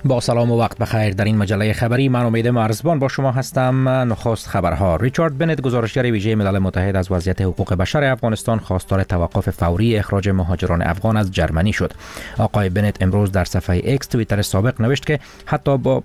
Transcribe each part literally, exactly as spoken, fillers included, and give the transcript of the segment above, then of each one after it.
با سلام و وقت بخیر. در این مجله خبری من امید مرزبان با شما هستم. نخست خبرها. ریچارد بنت، گزارشگر ویژه ملل متحد از وضعیت حقوق بشر افغانستان، خواستار توقف فوری اخراج مهاجران افغان از جرمنی شد. آقای بنت امروز در صفحه ایکس توییتر سابق نوشت که حتی با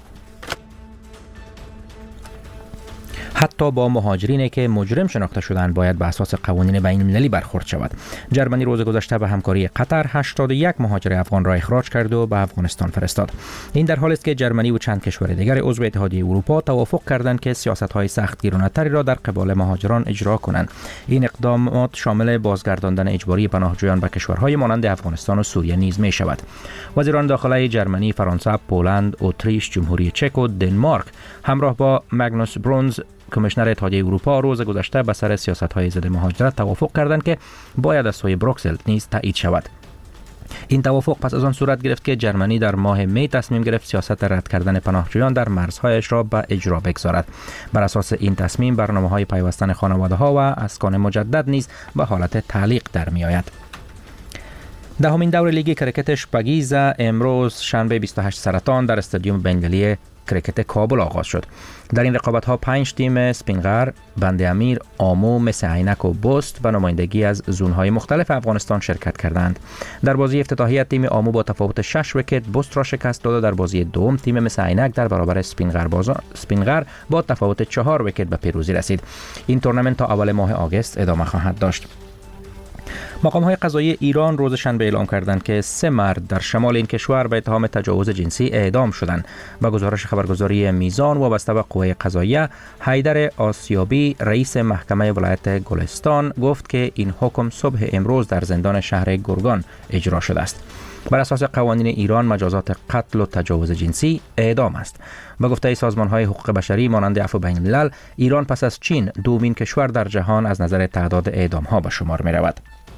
حتی با مهاجرینی که مجرم شناخته شدند باید به اساس قوانین بین المللی برخورد شود. جرمنی روز گذشته به همکاری قطر هشتاد و یک مهاجر افغان را اخراج کرد و به افغانستان فرستاد. این در حالی است که جرمنی و چند کشور دیگر عضو اتحادیه اروپا توافق کردند که سیاست‌های سختگیرانه‌تری را در قبال مهاجران اجرا کنند. این اقدامات شامل بازگرداندن اجباری پناهجویان به کشورهای مانند افغانستان و سوریه نیز می شود. وزیران داخلی جرمنی، فرانسه، پولند، اتریش، جمهوری چک و دنمارک همراه با ماگنوس برونز، کمیشنر اتحادیه اروپا، روز گذشته به سر سیاست‌های ضد مهاجرت توافق کردند که باید از سوی بروکسل نیز تایید شود. این توافق پس از آن صورت گرفت که جرمنی در ماه می تصمیم گرفت سیاست رد کردن پناهجویان در مرزهایش را به اجرا بگذارد. بر اساس این تصمیم برنامه‌های پیوستن خانواده‌ها و اسکان مجدد نیز به حالت تعلیق در می‌آید. دهمین دور لیگ کرکت شپگیزه امروز شنبه بیست و هشت سرطان در استادیوم بنگلی کرکت کابل آغاز شد. در این رقابت‌ها پنج تیم سپینغر، بند امیر، آمو، مس عینک و بست به نمایندگی از زون‌های مختلف افغانستان شرکت کردند. در بازی افتتاحیه تیم آمو با تفاوت شش ویکت بست را شکست داد و در بازی دوم تیم مس عینک در برابر سپینغر بازا سپینغر با تفاوت چهار ویکت به پیروزی رسید. این تورنمنت تا اول ماه آگوست ادامه خواهد داشت. مقام‌های قضایی ایران روز شنبه اعلام کردند که سه مرد در شمال این کشور به اتهام تجاوز جنسی اعدام شدند. با گزارش خبرگزاری میزان وابسته به قوه قضاییه، حیدر آسیابی، رئیس محکمه ولایت گلستان، گفت که این حکم صبح امروز در زندان شهر گرگان اجرا شده است. بر اساس قوانین ایران مجازات قتل و تجاوز جنسی اعدام است. با گفته سازمان‌های حقوق بشری مانند عفو بین الملل، ایران پس از چین دومین کشور در جهان از نظر تعداد اعدام‌ها به شمار می‌رود.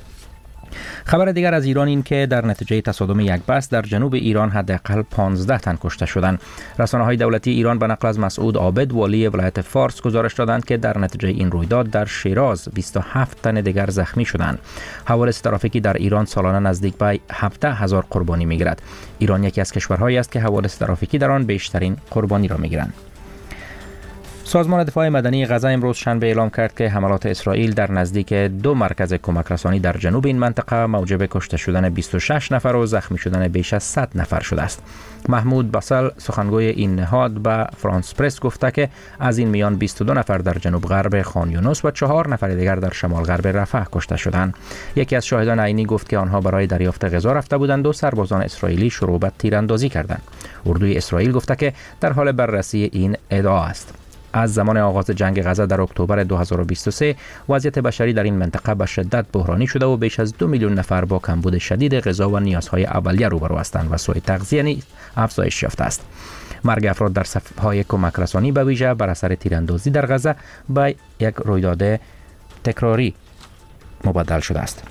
خبر دیگر از ایران این که در نتیجه تصادم یک بس در جنوب ایران حداقل پانزده تن کشته شدند. رسانه‌های دولتی ایران به نقل از مسعود عابد، والی ولایت فارس، گزارش دادند که در نتیجه این رویداد در شیراز بیست و هفت تن دیگر زخمی شدند. حوادث ترافیکی در ایران سالانه نزدیک به هفده هزار قربانی می‌گیرد. ایران یکی از کشورهایی است که حوادث ترافیکی در آن بیشترین قربانی را می‌گیرند. سازمان دفاع مدنی غزه امروز شنبه اعلام کرد که حملات اسرائیل در نزدیک دو مرکز کمک رسانی در جنوب این منطقه موجب کشته شدن بیست و شش نفر و زخمی شدن بیش از صد نفر شده است. محمود باسل، سخنگوی این نهاد، به فرانس پرس گفته که از این میان بیست و دو نفر در جنوب غرب خان یونس و چهار نفر دیگر در شمال غرب رفح کشته شدند. یکی از شاهدان عینی گفت که آنها برای دریافت غذا رفته بودند و سربازان اسرائیلی شروع به تیراندازی کردند. اردوی اسرائیل گفته که در حال بررسی این ادعا است. از زمان آغاز جنگ غزه در اکتبر دو هزار و بیست و سه وضعیت بشری در این منطقه به شدت بحرانی شده و بیش از دو میلیون نفر با کمبود شدید غذا و نیازهای اولیه روبرو هستند و سوء تغذیه نیز افزایش یافته است. مرگ افراد در صف‌های کمک رسانی به ویژه بر اثر تیراندازی در غزه به یک رویداد تکراری مبدل شده است.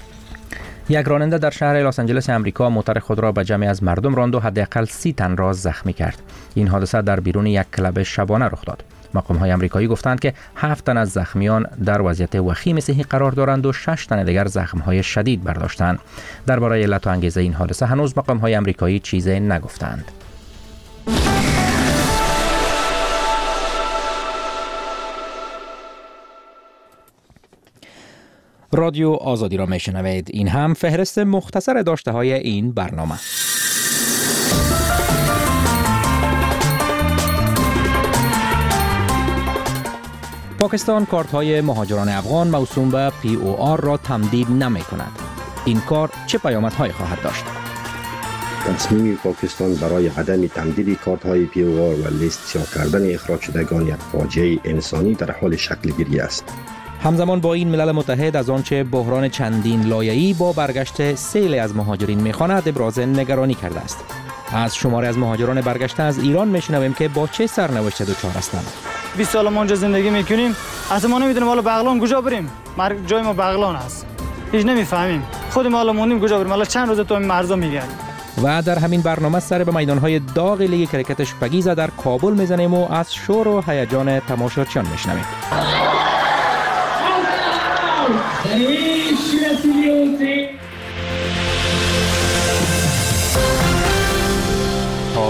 یک راننده در شهر لس آنجلس امریکا موتور خود را به جمعی از مردم راند و حداقل سی تن را زخمی کرد. این حادثه در بیرون یک کلب شبانه رخ داد. مقام‌های آمریکایی گفتند که هفت تن از زخمیان در وضعیت وخیم صحی قرار دارند و شش تن دیگر زخم‌های شدید برداشتند. درباره علت و انگیزه این حادثه هنوز مقام‌های آمریکایی چیزی نگفتند. رادیو آزادی را میشنوید. این هم فهرست مختصر داشته های این برنامه. پاکستان کارت های مهاجران افغان موسوم به پی او آر را تمدید نمی کند. این کار چه پیامدهایی خواهد داشت؟ تصمیم پاکستان برای عدم تمدید کارت های پی او آر و لیست سیاه کردن اخراج شدگان یک فاجعه انسانی در حال شکل گیری است. همزمان با این ملل متحد از آنچه بحران چندین لایه‌ای با برگشت سیل از مهاجرین می‌خواند ابراز نگرانی کرده است. از شماری از مهاجران برگشته از ایران می‌شنویم که با چه سرنوشت دچار هستند. بیست سال ما اونجا زندگی می‌کنیم، اصلا ما نمی‌دونیم حالا بغلان کجا بریم. مرگ جای ما بغلان است. هیچ نمی‌فهمیم. خود ما حالا موندیم کجا بریم. حالا چند روز تو این مرزا می‌گردیم. و در همین برنامه سر به میدان‌های داغ لیگ کرکت شپگیزه در کابل می‌زنیم و از شور و هیجان تماشاچیان می‌شنویم. تا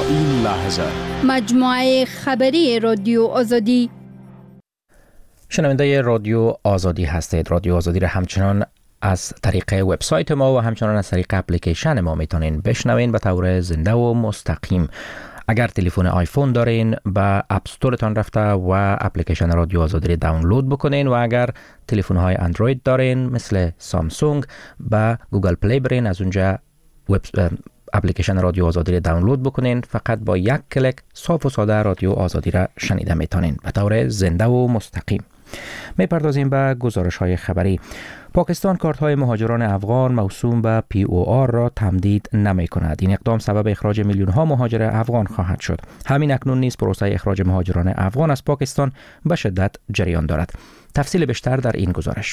هزار. مجموعه خبری رادیو آزادی. شنونده رادیو آزادی هستید. رادیو آزادی را همچنان از طریق وبسایت ما و همچنان از طریق اپلیکیشن ما میتونین بشنوین به طور زنده و مستقیم. اگر تلفن آیفون دارین به اپ استورتان رفته و اپلیکیشن رادیو آزادی را دانلود بکنین و اگر تلفن های اندروید دارین مثل سامسونگ به گوگل پلی برین، از اونجا وب اپلیکیشن رادیو آزادی را دانلود بکنین. فقط با یک کلیک صاف و ساده رادیو آزادی را شنیده میتونین به طور زنده و مستقیم. میپردازیم به گزارش های خبری. پاکستان کارت های مهاجران افغان موسوم به پی او آر را تمدید نمی کند. این اقدام سبب اخراج میلیون ها مهاجر افغان خواهد شد. همین اکنون نیز پروسه اخراج مهاجران افغان از پاکستان به شدت جریان دارد. تفصیل بیشتر در این گزارش.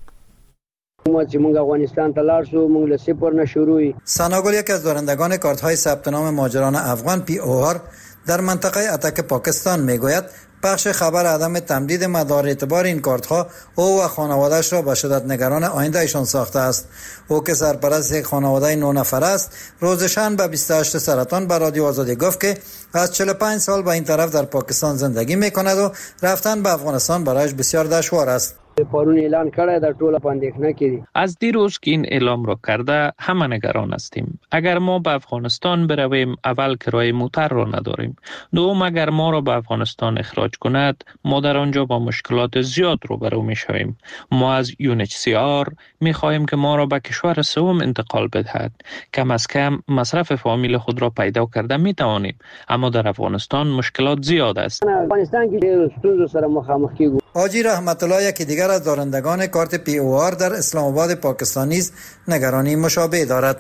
ساناگل یک از دارندگان کارت های ثبت نام مهاجران افغان پی او آر در منطقه اتک پاکستان میگوید بخش خبر عدم تمدید مدار اعتبار این کارت ها او و خانواده‌اش را به شدت نگران آینده ایشان ساخته است. او که سرپرست یک خانواده نه نفر است، روز شنبه بیست و هشتم سرطان به رادیو آزادی گفت که از چهل و پنج سال به این طرف در پاکستان زندگی میکند و رفتن به افغانستان برایش بسیار دشوار است. پرون اعلان کړی در ټوله پاندېښنه کې. از دیروز که این اعلام را کرده همه نگران هستیم. اگر ما به افغانستان برویم اول کرایه موتر را نداریم. دوم اگر ما را به افغانستان اخراج کند ما در آنجا با مشکلات زیاد روبرو میشویم. ما از یو ان اچ سی آر میخواهیم که ما را به کشور سوم انتقال بدهد. کم از کم مصرف فامیل خود را پیدا کرده میتوانیم، اما در افغانستان مشکلات زیاد است. افغانستان کې ستونزو سره مخامخ کیږو. حاجی رحمت الله یکی دیگر از دارندگان کارت پی او آر در اسلام آباد پاکستان نیز نگرانی مشابه دارد.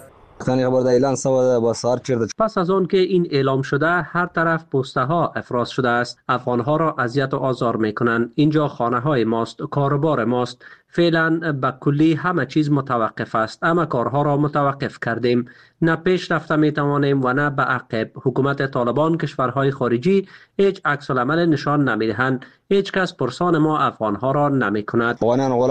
پس از آن که این اعلام شده هر طرف پوسته ها افراز شده است. افغان ها را اذیت و آزار می کنند. اینجا خانه های ماست، کاروبار ماست. فعلا به کلی همه چیز متوقف است، اما کارها را متوقف کردیم. نه پیش رفته می توانیم و نه به عقب. حکومت طالبان کشورهای خارجی هیچ عکس العمل نشان نمی دهند. هیچ کس پرسان ما افغان ها را نمی کند.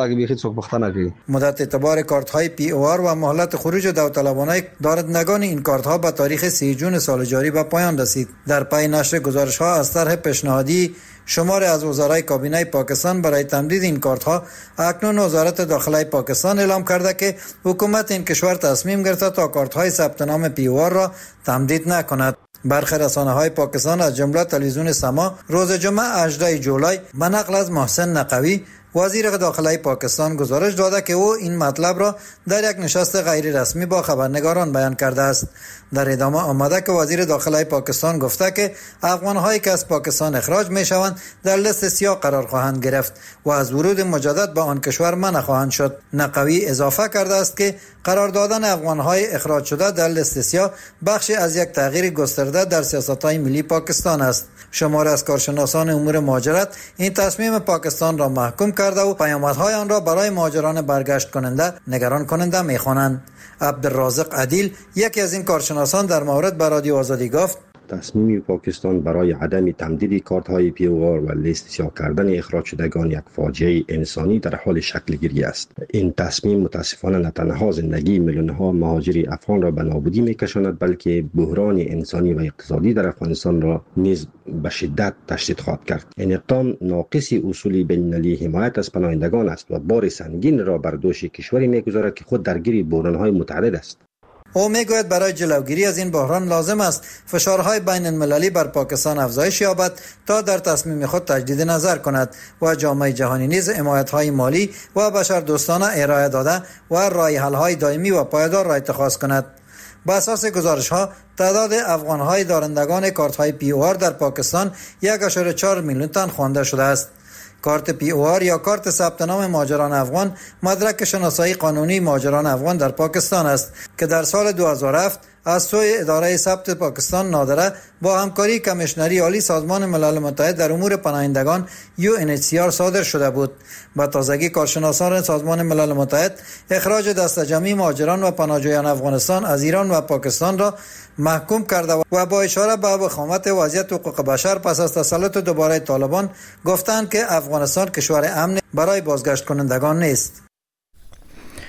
مدت اعتبار کارت های پی او آر و مهلت خروج داوطلبانه دارندگان این کارت ها به تاریخ سی جون سال جاری به پایان رسید. در پی نشر گزارش ها از طرح پیشنهادی شمار از وزرای کابینه پاکستان برای تمدید این کارت ها، اکنون وزارت داخله پاکستان اعلام کرده که حکومت این کشور تصمیم گرفته تا کارت های ثبت نام پی او آر را تمدید نکند. برخی رسانه های پاکستان از جمله تلویزیون سما روز جمعه هجدهم جولای به نقل از محسن نقوی وزیر داخله پاکستان گزارش داده که او این مطلب را در یک نشست غیر رسمی با خبرنگاران بیان کرده است. در ادامه آمده که وزیر داخله پاکستان گفته که افغان‌هایی که از پاکستان اخراج می‌شوند در لیست سیاه قرار خواهند گرفت و از ورود مجدد به آن کشور منع خواهند شد. نقوی اضافه کرده است که قرار دادن افغان‌های اخراج شده در لیست سیاه بخشی از یک تغییر گسترده در سیاست‌های ملی پاکستان است. شمار از کارشناسان امور مهاجرت این تصمیم پاکستان را محکوم کرده و پیامدهای آن را برای مهاجران برگشت کننده نگران کننده می‌خوانند. عبدالرازق عدیل یکی از این کارشناسان در مورد به رادیو آزادی گفت تصمیم پاکستان برای عدم تمدید کارت های پی او آر و لیست سیاه کردن اخراج شدگان یک فاجعه انسانی در حال شکل گیری است. این تصمیم متاسفانه نه تنها زندگی میلیون ها مهاجر افغان را به نابودی میکشاند، بلکه بحران انسانی و اقتصادی در افغانستان را نیز به شدت تشدید خواهد کرد. این اقدام ناقص اصول بین‌المللی حمایت از پناهندگان است و بار سنگین را بر دوش کشوری میگذارد که خود درگیر بحران های متعدد است. او میگوید برای جلوگیری از این بحران لازم است فشارهای بین المللی بر پاکستان افزایش یابد تا در تصمیم خود تجدید نظر کند و جامعه جهانی نیز حمایت‌های مالی و بشردوستانه ارائه داده و راه حل‌های دائمی و پایدار را اتخاذ کند. با اساس گزارش‌ها تعداد افغان‌های دارندگان کارت‌های پی او آر در پاکستان یک ممیز چهار میلیون تن خوانده شده است. کارت پی او آر یا کارت ثبت نام مهاجران افغان مدرک شناسایی قانونی مهاجران افغان در پاکستان است که در سال دو هزار و هفت از سوی اداره ثبت پاکستان نادره با همکاری کمیشنری عالی سازمان ملل متحد در امور پناهندگان یو ان اچ سی آر صادر شده بود. با تازگی کارشناسان سازمان ملل متحد اخراج دسته جمعی مهاجران و پناهجویان افغانستان از ایران و پاکستان را محکوم کرده و با اشاره به وخامت وضعیت حقوق بشر پس از تسلط دوباره طالبان گفتند که افغانستان کشور امن برای بازگشت کنندگان نیست.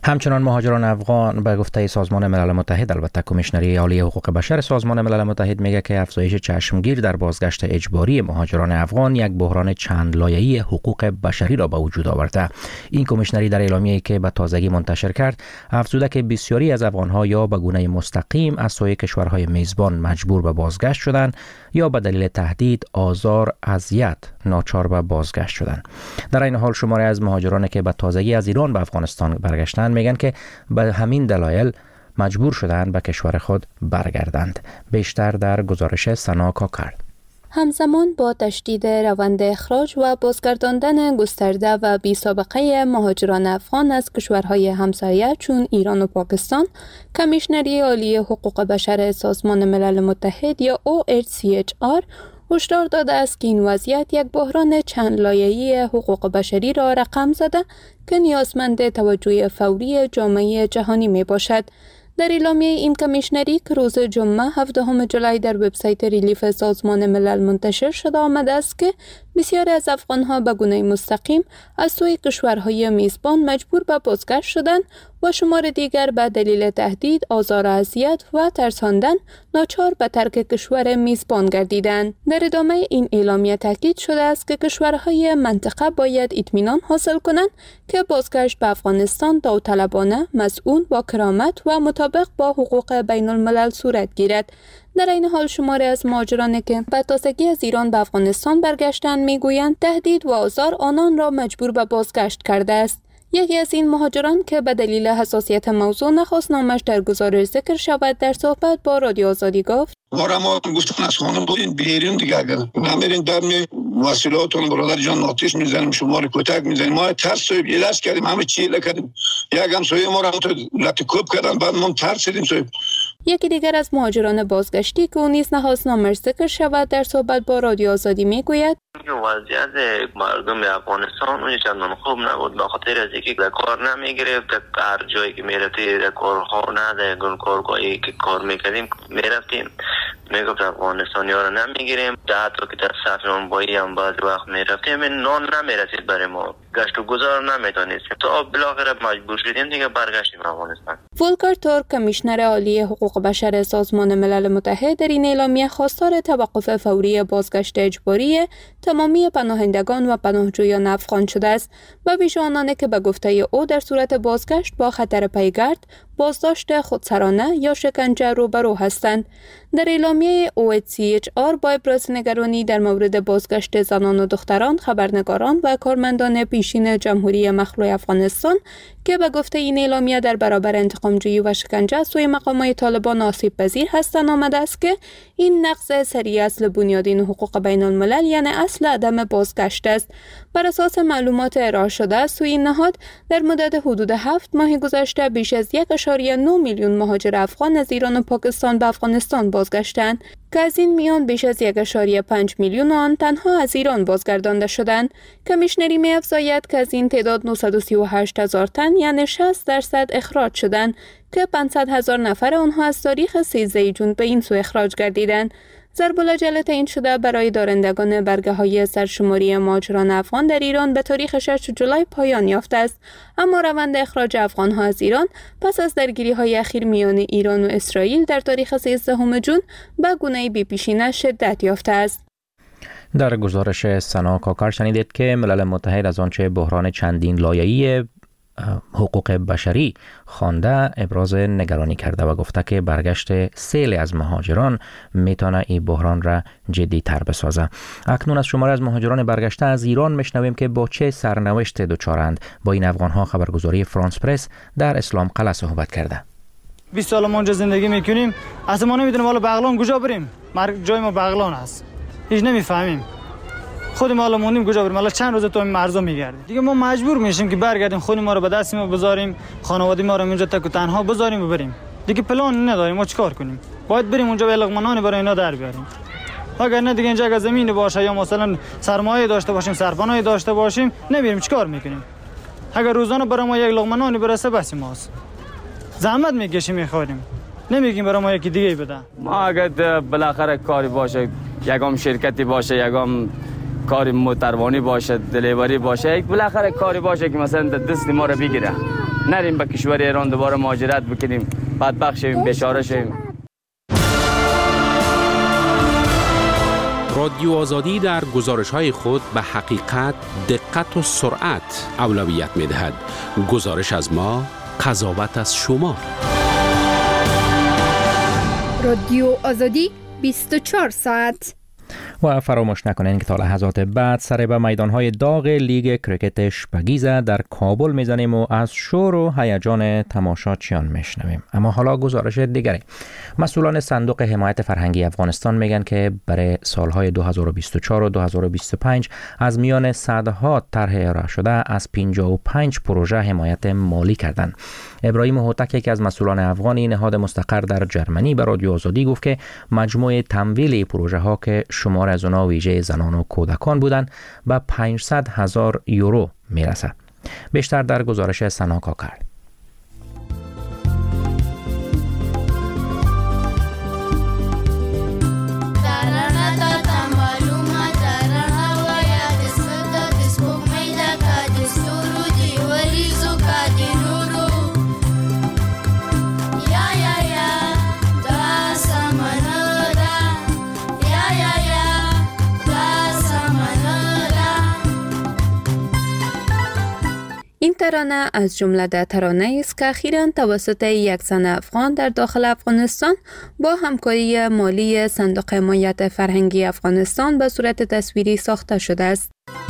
همچنان مهاجران افغان به گفته سازمان ملل متحد، البته کمیشنری عالی حقوق بشر سازمان ملل متحد میگه که افزایش چشمگیر در بازگشت اجباری مهاجران افغان یک بحران چند لایه‌ای حقوق بشری را به وجود آورده. این کمیشنری در اعلامیه‌ای که به تازگی منتشر کرد افزوده که بسیاری از افغان‌ها یا به گونه مستقیم از سوی کشورهای میزبان مجبور به بازگشت شدند یا به دلیل تهدید، آزار، اذیت ناچار به بازگشت شدند. در این حال شماری از مهاجرانی که به تازگی از ایران به افغانستان برگشتند میگن که به همین دلایل مجبور شدند به کشور خود برگردند. بیشتر در گزارش سنا کاکر. همزمان با تشدید روند اخراج و بازگرداندن گسترده و بی سابقه مهاجران افغان از کشورهای همسایه چون ایران و پاکستان، کمیشنری عالی حقوق بشر سازمان ملل متحد یا او اچ سی اچ آر هشدار داده است که این وضعیت یک بحران چند لایه‌ای حقوق بشری را رقم زده که نیازمند توجه فوری جامعه جهانی می باشد. در اعلامیه این کمیشنری که روز جمعه هفدهم ژوئیه در وبسایت ریلیف سازمان ملل منتشر شده آمده است که بسیاری از افغان‌ها به گونه مستقیم از سوی کشورهای میزبان مجبور به بازگشت شدند و شمار دیگر به دلیل تهدید، آزار و اذیت و ترساندن ناچار به ترک کشور میزبان گردیدند. در ادامه این اعلامیه تاکید شده است که کشورهای منطقه باید اطمینان حاصل کنند که بازگشت به افغانستان داوطلبانه، مسئول، با کرامت و مطابق با حقوق بین الملل صورت گیرد. در این حال شماری از مهاجرانی که به تازگی از ایران به افغانستان برگشتند میگویند تهدید و آزار آنان را مجبور به بازگشت کرده است. یکی از این مهاجران که به دلیل حساسیت موضوع نخواست نامش در گزارش ذکر شود در صحبت با رادیو آزادی گفت: ما را ما گفتن از خانم بودین بیرون دیگه، اگر نمیرین در می وسیلاتون برادر جان آتش میزنیم، شما رو کتک میزنیم. ما ترس و بیلش کردیم، همه چیله کردیم، یک هم سوی ما را تو لطکوب کردن، بعد ما ترسیدیم. سوی یکی دیگر از مهاجران بازگشتی که او نیز نخواست نامش ذکر شود در صحبت با رادیو آزادی میگوید: وضعیت مردم افغانستان اون چندان خوب نبود، به خاطر از اینکه کار نمیگرفت. هر جایی که میرفتی در کارخانه در کارگاهی که کار میکردیم میرفتیم میگفت افغانستانی ها رو نمیگیریم. حتی که در صف نانوایی هم بعضی وقت میرفتیم نان نمیرسید برای ما، گشت و گذار نمیتونستیم تا بالاخره مجبور شدیم دیگه برگشتیم افغانستان. ولکر تورک کمیشنر عالی حقوق بشر سازمان ملل متحد در این اعلامیه خواستار توقف فوری بازگشت اجباری تمامی پناهندگان و پناهجویان افغان شده است و بیش آنانی که به گفته او در صورت بازگشت با خطر پیگرد، بازداشت خودسرانه یا شکنجه روبرو هستند. در اعلامیه او اچ سی اچ آر با ابراز نگرانی در مورد بازگشت زنان و دختران، خبرنگاران و کارمندان پیشین جمهوری مخلوع افغانستان که به گفته این اعلامیه در برابر انتقامجویی و شکنجه از سوی مقامات طالبان آسیب پذیر هستند آمده است که این نقض سریع اصل بنیادین حقوق بین الملل یعنی اصل عدم بازگشت است. بر اساس معلومات ارائه شده از سوی این نهاد در مدت حدود هفت ماه گذشته بیش از یک و نه میلیون مهاجر افغان از ایران و پاکستان به افغانستان بازگشتند که از این میان بیش از یک و پنج میلیون آن تنها از ایران بازگردانده شدند. کمیشنری می‌افزاید که از این تعداد نهصد و سی و هشت هزار تن یعنی شصت درصد اخراج شدند که پانصد هزار نفر آنها از تاریخ سیزده ژوئیه به این سو اخراج گردیدند. ضرب العجله تعیین شده برای دارندگان برگه‌های سرشماری مهاجران افغان در ایران به تاریخ ششم ژوئیه پایان یافته است، اما روند اخراج افغان‌ها از ایران پس از درگیری‌های اخیر میان ایران و اسرائیل در تاریخ سیزدهم ژوئیه به گونه‌ای بی‌پیشینه شدت یافته است. در گزارش سنا کاکر شنیدید که ملل متحد از آنچه بحران چندین لایه‌ای حقوق بشری خوانده ابراز نگرانی کرده و گفته که برگشت سیل از مهاجران میتونه این بحران را جدی تر بسازه. اکنون از شماره از مهاجران برگشته از ایران میشنویم که با چه سرنوشت دچارند. با این افغانها خبرگزاری فرانس پرس در اسلام قلعه صحبت کرده. بیست سال ما اونجا زندگی میکنیم، اصلا ما نمیدونیم حالا بغلان کجا بریم. مرگ جای ما بغلان است، هیچ نمیفهمیم. خود ما حالا موندیم کجا بریم، حالا چند روز تو این مرزا میگردیم دیگه. ما مجبور میشیم که برگردیم خود ما رو به دست ما بذاریم، خانواده ما رو اونجا تک و تنها بذاریم و بریم دیگه. پلان نداریم ما چیکار کنیم، باید بریم اونجا به لقمانانی برای اینا در بیاریم. اگر نه دیگه اینجا اگه زمین باشه یا مثلا سرمایه داشته باشیم، سرپناهی داشته باشیم، نمیریم چیکار میکنیم. اگر روزانه برای ما یک لقمانانی برسه بس ماست. زحمت میکشیم میخوریم، نمیگیم برای ما یکی دیگه بده. ما اگر بالاخره کاری باشه، یگام شرکتی باشه، یگام کاری موتروانی باشه، دلیوری باشه، یک بالاخره کاری باشه که مثلا دست ما رو بگیره، نریم به کشور ایران دوباره مهاجرت بکنیم، بدبخت شویم، بیچاره شویم. رادیو آزادی در گزارش‌های خود به حقیقت، دقت و سرعت اولویت می‌دهد. گزارش از ما، قضاوت از شما. رادیو آزادی بیست و چهار ساعت. و فراموش نکنین که تا لحظات بعد سر به میدانهای داغ لیگ کریکت شپگیزه در کابل میزنیم و از شور و هیجان تماشاچیان میشنویم. اما حالا گزارش دیگری. مسئولان صندوق حمایت فرهنگی افغانستان میگن که برای سالهای دو هزار و بیست و چهار و دو هزار و بیست و پنج از میان صدها طرح ارائه شده از پنجاه و پنج پروژه حمایت مالی کردند. ابراهیم هوتک، یکی از مسئولان افغانی نهاد مستقر در جرمنی، به رادیو آزادی گفت که مجموع تمویل پروژه ها که شمار از اونها ویژه زنان و کودکان بودند به پانصد هزار یورو میرسد. بیشتر در گزارش سنا کاکر. این ترانه از جمله ده ترانه است که اخیراً توسط یک زن افغان در داخل افغانستان با همکاری مالی صندوق حمایت فرهنگی افغانستان به صورت تصویری ساخته شده است.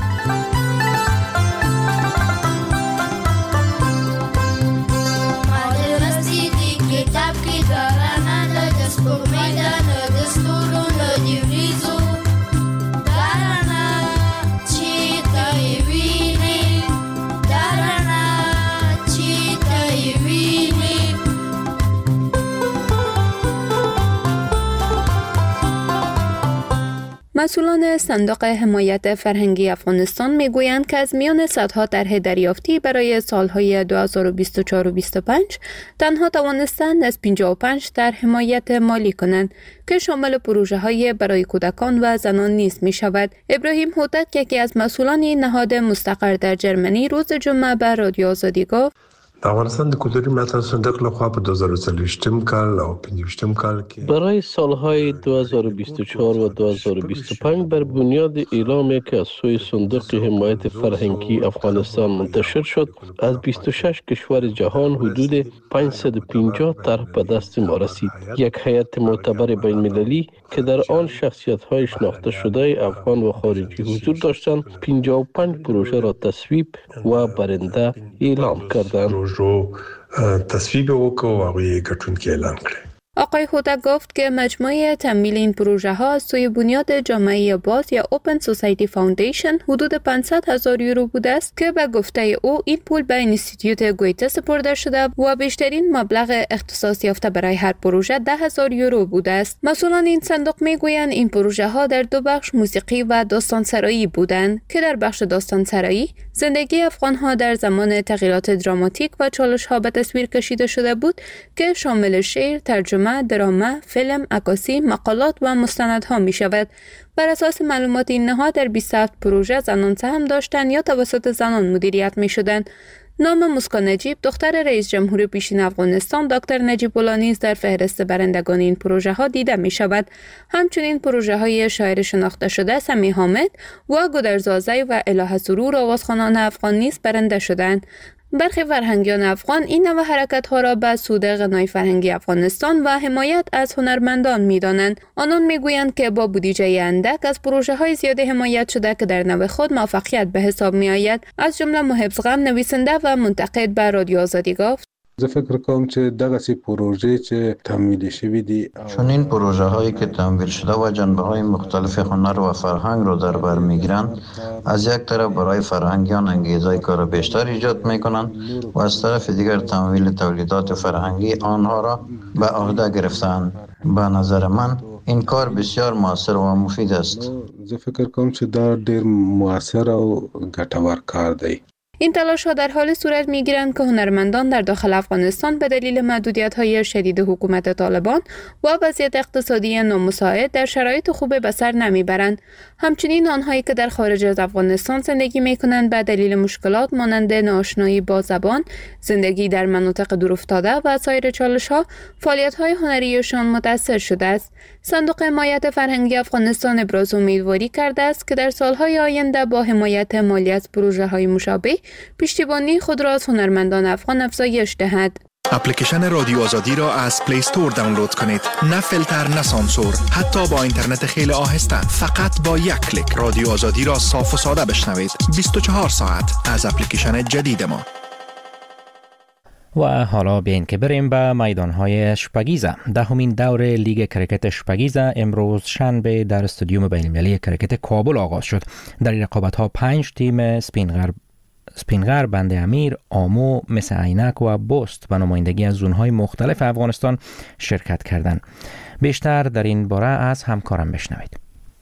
مسئولان صندوق حمایت فرهنگی افغانستان میگویند که از میان صدها طرح دریافتی برای سالهای دو هزار و بیست و چهار و بیست و پنج تنها توانستند از پنجاه و پنج طرح حمایت مالی کنند که شامل پروژه های برای کودکان و زنان نیز می شود. ابراهیم هوتک، یکی از مسئولان نهاد مستقر در جرمنی، روز جمعه به رادیو آزادی گفت: افغانستان د کلتوری ملاتړ صندوق لخوا په دو هزار و څلوېښتم کال او پنځویشتم کال کې برای سالهای دو هزار و بیست و چهار و دو هزار و بیست و پنج بر بنیاد اعلامی که از سوی صندوق حمایت فرهنگی افغانستان منتشر شد، از بیست و شش کشور جهان حدود پانصد و پنجاه طرح به دست ما رسید. یک هیئت معتبر بین المللی که در آن شخصیت‌های شناخته شده افغان و خارجی حضور داشتند، پنجاه و پنج پروژه را تصویب و برنده اعلام کردند. رو تصویب وکړو او یې ګټونکي اعلان کړ. آقای هوتک گفت که مجموعه تمویل این پروژه ها از سوی بنیاد جامعه باز یا اوپن سوسایتی فاوندیشن حدود پانصد هزار یورو بوده است که به گفته او این پول به اینستیتوت گویته سپرده شده و بیشترین مبلغ اختصاص یافته برای هر پروژه ده هزار یورو بوده است. مسئولان این صندوق میگویند این پروژه ها در دو بخش موسیقی و داستان سرایی بودند که در بخش داستان سرایی زندگی افغان ها در زمان تغییرات دراماتیک و چالش ها به تصویر کشیده شده بود که شامل شعر، ترجمه، دراما، فیلم، عکاسی، مقالات و مستندها می شود. بر اساس معلومات این نهاد در بیست و هفت پروژه زنان سهم داشتند یا توسط زنان مدیریت می شدند. نام مسکا نجیب، دختر رئیس جمهور پیشین افغانستان دکتر نجیب الله نیز در فهرست برندگان این پروژه ها دیده می شود. همچنین پروژه های شاعر شناخته شده سمی حامد و گودرزازی و الهه سرور آوازخوانان افغان نیز برنده شدند. برخی فرهنگیان افغان این نوع حرکت‌ها را به سود غنای فرهنگی افغانستان و حمایت از هنرمندان می‌دانند. آنان می‌گویند که با بودجه اندک از پروژه‌های زیاد حمایت شده که در نوع خود موفقیت به حساب می‌آید. از جمله محب زغم، نویسنده و منتقد، به رادیو آزادی گفت: زه فکر کوم چې دغه سي پروژې چې تمویل شوی دي چون این پروژه هایی که تمویل شده و جنبه های مختلف هنر و فرهنگ را در بر میگیرند، از یک طرف برای فرهنگیان انگیزه کار بیشتر ایجاد میکنند و از طرف دیگر تمویل تولیدات فرهنگی آنها را به عهده گرفتند. به نظر من این کار بسیار موثر و مفید است. زه فکر کوم چې دا ډیر موثر او ګټور کار دی. این تلاش ها در حال صورت می گیرند که هنرمندان در داخل افغانستان به دلیل محدودیت های شدید حکومت طالبان و وضعیت اقتصادی نامساعد در شرایط خوب به سر نمی برند. همچنین آنهایی که در خارج از افغانستان زندگی می کنند به دلیل مشکلات مانند ناآشنایی با زبان، زندگی در مناطق دورافتاده و سایر چالش ها فعالیت های هنریشان متاثر شده است. صندوق حمایت فرهنگی افغانستان ابراز امیدواری کرده است که در سالهای آینده با حمایت مالی از پروژه های مشابه پشتیبانی خود را از هنرمندان افغان افزایش دهد. اپلیکیشن رادیو آزادی را از پلی استور دانلود کنید. نه فیلتر، نه سانسور، حتی با اینترنت خیلی آهسته. فقط با یک کلیک رادیو آزادی را صاف و ساده بشنوید. بیست و چهار ساعت از اپلیکیشن جدید ما. و حالا بیاین که بریم به میدانهای شپگیزه. دهمین دور لیگ کرکت شپگیزه امروز شنبه در استادیوم بین‌المللی کرکت کابل آغاز شد. در این رقابت‌ها پنج تیم سپینغر سپینغر، بند امیر، آمو، مس عینک و بست به نمایندگی از زون‌های مختلف افغانستان شرکت کردند. بیشتر در این باره از همکارم بشنوید.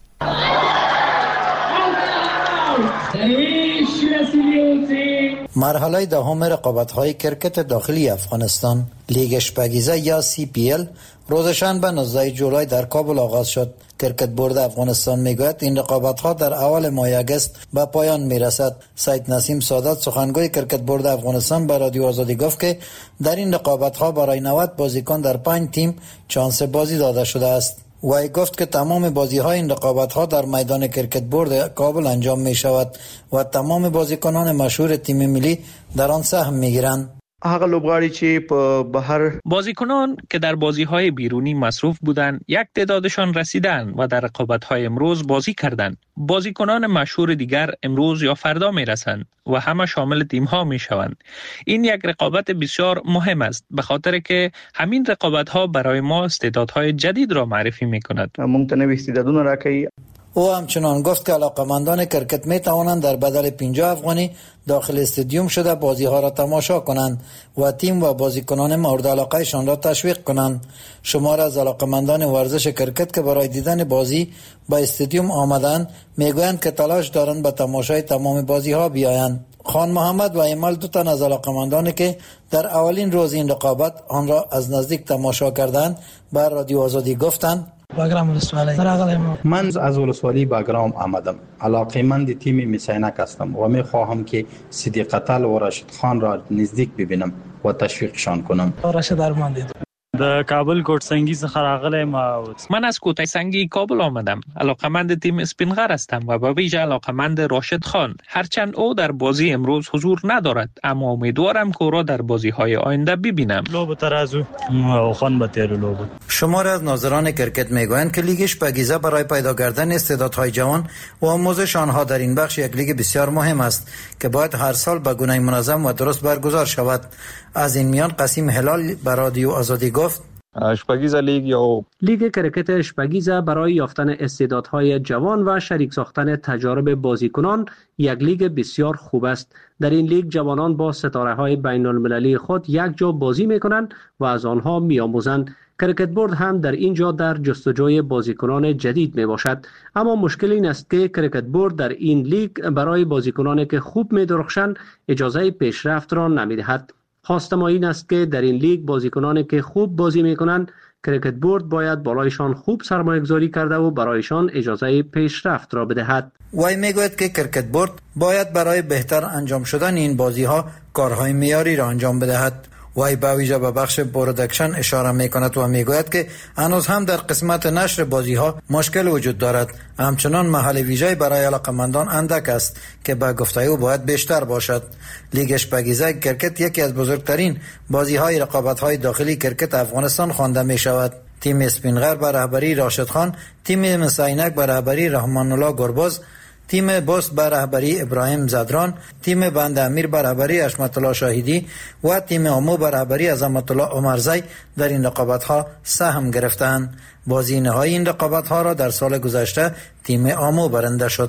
مرحله دهم رقابت‌های کرکت داخلی افغانستان لیگ شپگیزه یا سی پی ال روز شنبه نوزده جولای در کابل آغاز شد. کرکت بورد افغانستان میگوید این رقابت‌ها در اول ماه آگوست به پایان میرسد. سید نسیم سادات سخنگوی کرکت بورد افغانستان به رادیو آزادی گفت که در این رقابت‌ها برای نود بازیکن در پنج تیم چانس بازی داده شده است. وی گفت که تمام بازی‌های این رقابت‌ها در میدان کرکت بورد کابل انجام می‌شود و تمام بازیکنان مشهور تیم ملی در آن سهم می‌گیرند. هغه لوبغاړي چې په بهر بازیکنان که در بازی‌های بیرونی مصروف بودند یک تعدادشان رسیدند و در رقابت‌های امروز بازی کردند. بازیکنان مشهور دیگر امروز یا فردا می‌رسند و همه شامل تیم‌ها می‌شوند. این یک رقابت بسیار مهم است به خاطر که همین رقابت‌ها برای ما استعدادهای جدید را معرفی می‌کند. مونږ ته نوې استعدادونه راکوي. او همچنان گفت که علاقمندان کرکت می توانند در بدل پنجاه افغانی داخل استادیوم شده بازی ها را تماشا کنند و تیم و بازیکنان مورد علاقهشان را تشویق کنند. شمار از علاقمندان ورزش کرکت که برای دیدن بازی به استادیوم آمدند میگویند که تلاش دارند به تماشای تمام بازی ها بیایند. خان محمد و ایمال دو تن از علاقمندانی که در اولین روز این رقابت آن را از نزدیک تماشا کردند بر رادیو آزادی گفتند باگرام ولسوالی من از ولسوالی باگرام آمدم. علاقه‌مند تیم مسینک هستم و می خواهم که صدیق قتل و راشد خان را نزدیک ببینم و تشویقشان کنم. راشد ارمان دید. د کابل کوټ سنگی څخه راغلی ما. من از کوټه سنگی کابل آمدم. علاقمند تیم اسپینغر هستم و به ویژه علاقمند راشد خان. هرچند او در بازی امروز حضور ندارد اما امیدوارم که او را در بازی‌های آینده ببینم. لوب ترازو او خان به تیر لوب. شمار از ناظران کرکت میگویند که لیگ شپگیزه برای پیدا کردن استعدادهای جوان و آموزش آنها در این بخش یک لیگ بسیار مهم است که باید هر سال به گونه منظم و درست برگزار شود. از این میان قسیم هلال به رادیو آزادی گفت شپگیزه لیگ یا لیگ کرکت شپگیزه برای یافتن استعدادهای جوان و شریک ساختن تجارب بازیکنان یک لیگ بسیار خوب است. در این لیگ جوانان با ستاره‌های بین‌المللی خود یک جا بازی می‌کنند و از آنها می‌آموزند. کرکت بورد هم در اینجا در جستجوی بازیکنان جدید میباشد، اما مشکل این است که کرکت بورد در این لیگ برای بازیکنانی که خوب می‌درخشند اجازه پیشرفت را نمی‌دهد. خواست ما این است که در این لیگ بازیکنانی که خوب بازی میکنند کرکت بورد باید بالایشان خوب سرمایه‌گذاری کرده و برایشان اجازه پیشرفت را بدهد. وی میگوید که کرکت بورد باید برای بهتر انجام شدن این بازی‌ها کارهای معیاری را انجام بدهد. وی با ویژه به بخش پروداکشن اشاره میکند و میگوید که هنوز هم در قسمت نشر بازی‌ها مشکل وجود دارد. همچنان محل ویژه‌ای برای علاقه‌مندان اندک است که به گفته او باید بیشتر باشد. لیگ شپگیزه کرکت یکی از بزرگترین بازی‌های رقابت‌های داخلی کرکت افغانستان خوانده می‌شود. تیم اسپینغر به رهبری راشد خان، تیم مسینک به رهبری رحمان الله گرباز، تیم بست به رهبری ابراهیم زدران، تیم بند امیر به رهبری حشمت الله شاهدی و تیم آمو به رهبری عظمت الله عمرزی در این رقابت‌ها سهم گرفتند. بازی نهایی این رقابت‌ها را در سال گذشته تیم آمو برنده شد.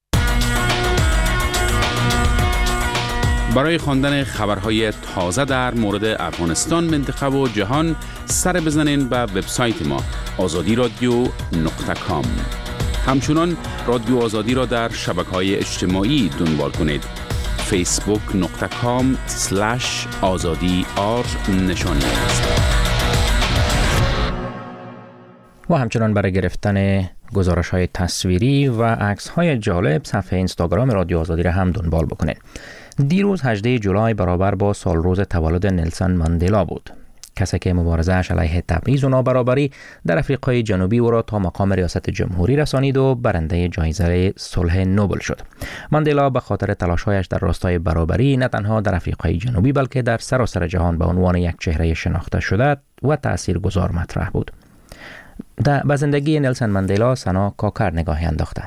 برای خواندن خبرهای تازه در مورد افغانستان، منطقه و جهان سر بزنین به وبسایت ما آزادی رادیو نقطه کام. همچنان رادیو آزادی را در شبکه‌های اجتماعی دنبال کنید. فیسبوک نقطه کام سلش آزادی آر نشانی است. و همچنان برای گرفتن گزارش های تصویری و عکس های جالب صفحه اینستاگرام رادیو آزادی را هم دنبال بکنید. دیروز هجدهم جولای برابر با سال روز تولد نلسون ماندلا بود. کسی که مبارزه‌اش علیه تبعیض و نابرابری در آفریقای جنوبی او را تا مقام ریاست جمهوری رسانید و برنده جایزه صلح نوبل شد. ماندلا به خاطر تلاش‌هایش در راستای برابری نه تنها در آفریقای جنوبی بلکه در سراسر جهان به عنوان یک چهره شناخته شده و تاثیرگذار مطرح بود. به زندگی نلسون ماندلا سنا کاکر نگاهی انداخته.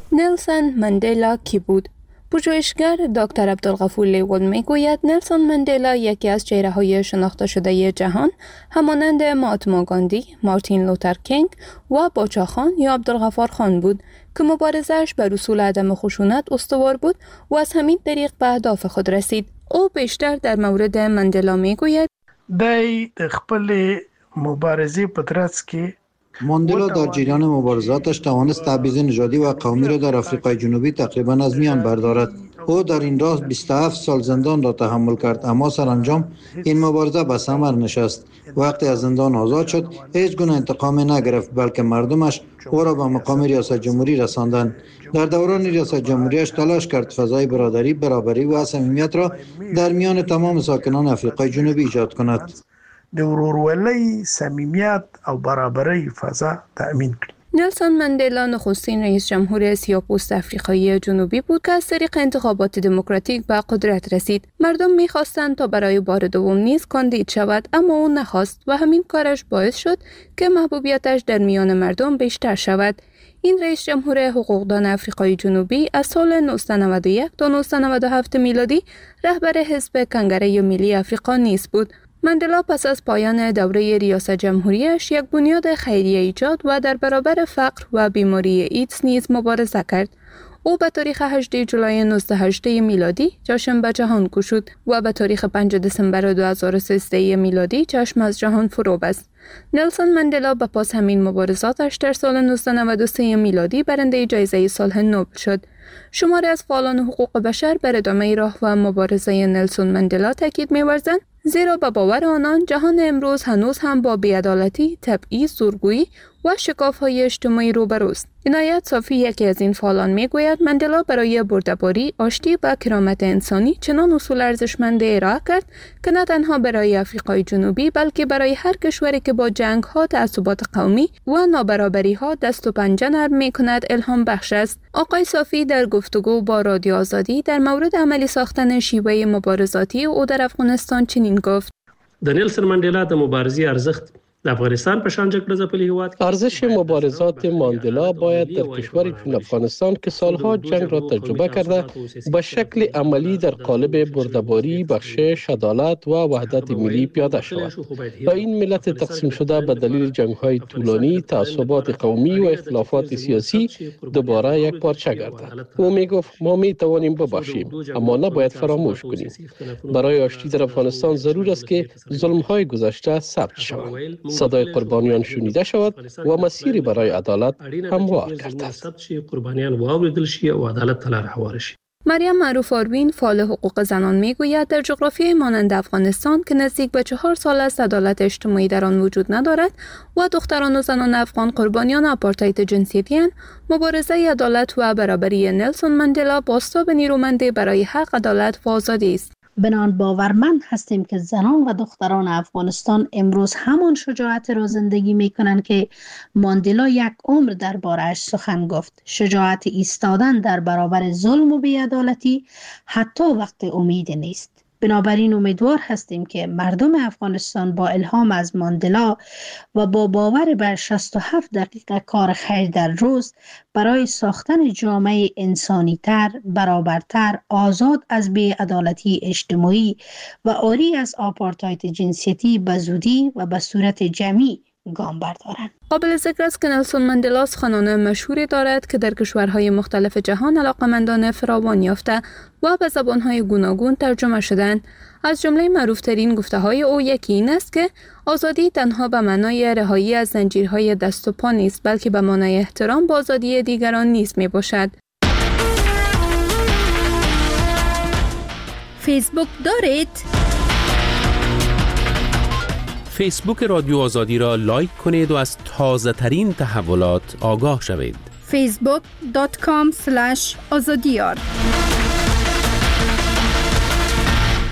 نلسون ماندلا کی بود؟ پژوهشگر دکتر عبدالغفور لیوان میگوید نلسون ماندلا یکی از چهره‌های شناخته شده جهان همانند مهاتما گاندی، مارتین لوتر کینگ و باچا خان یا عبدالغفار خان بود که مبارزه‌اش بر اصول عدم خشونت استوار بود و از همین طریق به اهداف خود رسید. او بیشتر در مورد ماندلا میگوید دای خپل مبارزه په ترڅ کې ماندلا در جریان مبارزاتش توانست تبعیض نژادی و قومی را در آفریقای جنوبی تقریبا از میان بردارد. او در این راه بیست و هفت سال زندان را تحمل کرد، اما سرانجام این مبارزه به ثمر نشست. وقتی از زندان آزاد شد هیچ گونه انتقام نگرفت، بلکه مردمش او را به مقام ریاست جمهوری رساندند. در دوران ریاست جمهوریش تلاش کرد فضای برادری، برابری و صمیمیت را در میان تمام ساکنان آفریقای جنوبی ایجاد کند. د ورورولۍ، صمیمیت او برابری فضا تأمین کړي. نلسون ماندلا نخستین رئیس جمهور سیاه‌پوست آفریقایی جنوبی بود که از طریق انتخابات دموکراتیک به قدرت رسید. مردم می‌خواستند تا برای بار دوم نیز کاندید شود، اما او نخواست و همین کارش باعث شد که محبوبیتش در میان مردم بیشتر شود. این رئیس جمهور حقوقدان آفریقای جنوبی از سال نوزده نود و یک تا نوزده نود و هفت میلادی رهبر حزب کنگره ملی آفریقا نیز بود. ماندلا پس از پایان دوره ریاست جمهوریش یک بنیاد خیریه ایجاد و در برابر فقر و بیماری ایدز نیز مبارزه کرد. او به تاریخ هجدهم جولای نوزده هجده میلادی جشن به جهان گشود و به تاریخ پنجم دسامبر دو هزار و سیزده میلادی چشم از جهان فرو بست. نلسون ماندلا به پاس همین مبارزاتش در سال نوزده نود و سه میلادی برنده جایزه صلح نوبل شد. شماری از فعالان حقوق بشر بر ادامه راه و مبارزه نلسون ماندلا تاکید می‌ورزند، زیرا به باور آنان جهان امروز هنوز هم با بی‌عدالتی، تبعیض، زورگویی و شکاف‌های اجتماعی روبروست. عنایت صافی یکی از این فعالان میگوید ماندلا برای برده‌باری، آشتی و کرامت انسانی چنان اصول ارزشمند ارائه کرد که نه تنها برای آفریقای جنوبی بلکه برای هر کشوری که با جنگ‌ها، تعصبات قومی و نابرابری‌ها دست و پنجه نرم می‌کند الهام بخش است. آقای صافی در گفتگو با رادیو آزادی در مورد عملی ساختن شیوه مبارزاتی او در افغانستان چنین گفت: د نلسون ماندلا د مبارزې ارزښت د افغانستان په شان جګړه ځپلي هیواد ارزش مبارزات ماندلا باید در کشوری چون افغانستان که سالها جنگ را تجربه کرده به شکل عملی در قالب برده‌باری، بخشش، عدالت و وحدت ملی پیاده شود تا این ملت تقسیم شده به دلیل جنگ‌های طولانی، تعصبات قومی و اختلافات سیاسی دوباره یک پارچه گردد. او میگفت ما می توانیم ببخشیم اما نباید فراموش کنیم. برای آشتی در افغانستان ضرور است که ظلم‌های گذشته ثبت شود، صدای قربانیان شنیده شود و مسیری برای عدالت هموار گردد. مریم معروف آروین فعال حقوق زنان میگوید در جغرافیای مانند افغانستان که نزدیک به چهار سال است عدالت اجتماعی در آن وجود ندارد و دختران و زنان افغان قربانیان آپارتاید جنسیتی، مبارزه عدالت و برابری نلسون ماندلا بازتاب نیرومند برای حق، عدالت و آزادی است. بنان باورمند هستیم که زنان و دختران افغانستان امروز همان شجاعت را زندگی می کنند که ماندلا یک عمر درباره‌اش سخن گفت. شجاعت ایستادن در برابر ظلم و بی‌عدالتی حتی وقت امید نیست. بنابراین امیدوار هستیم که مردم افغانستان با الهام از ماندلا و با باور بر شصت و هفت دقیقه کار خیر در روز برای ساختن جامعه انسانی تر، برابرتر، آزاد از بی‌عدالتی اجتماعی و عاری از آپارتاید جنسیتی به زودی و به صورت جمعی گام بردارند. قابل ذکر است که نلسون ماندلا سخنان مشهوری دارد که در کشورهای مختلف جهان علاقمندان فراوان یافته و به زبانهای گوناگون ترجمه شدند. از جمله معروفترین گفته‌های او یکی این است که آزادی تنها به معنای رهایی از زنجیرهای دست و پا نیست، بلکه به معنای احترام به آزادی دیگران نیز می باشد. فیسبوک دارید؟ فیسبوک رادیو آزادی را لایک کنید و از تازه ترین تحولات آگاه شوید. فیسبوک دات کام سلش آزادیار